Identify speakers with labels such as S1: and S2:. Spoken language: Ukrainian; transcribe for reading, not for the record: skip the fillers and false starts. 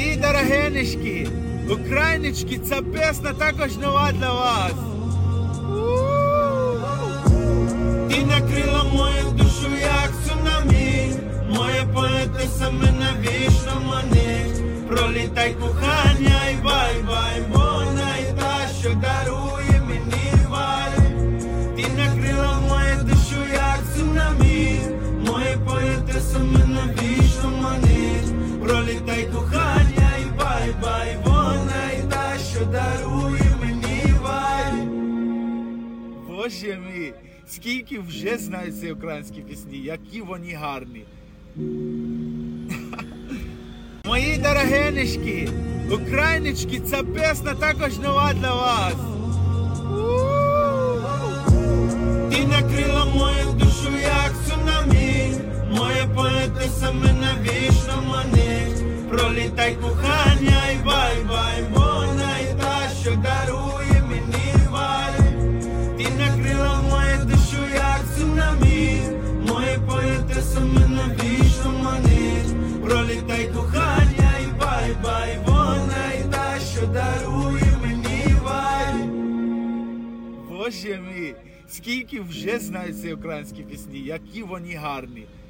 S1: Мої дорогенечки, україночки, ця пісня також нова для вас. Ти накрила мою душу, як цунамі, моя поетеса мене вічно манить. Пролітай кохання і бай-бай, вона і та, що дарує мені вай. Ти накрила мою душу, як цунамі, моя поетеса мене вічно манить. Пролітай кохання і бай-бай, вона і та, що дарує мені вай. Боже мій, скільки вже знають ці українські пісні, які вони гарні. Мої дорогенечки, україночки, ця пісня також нова для вас. Ти накрила мою душу, як цунамі, моя поетеса мене вічно манить. Пролітай кохання і бай-бай, вона і та, що дарує мені вай. Ти накрила мою душу, як цунамі, моя поетеса мене вічно манить. Пролітай кохання і бай-бай, вона і та, що дарує мені вай. Боже мій, скільки вже знають ці українські пісні, які вони гарні.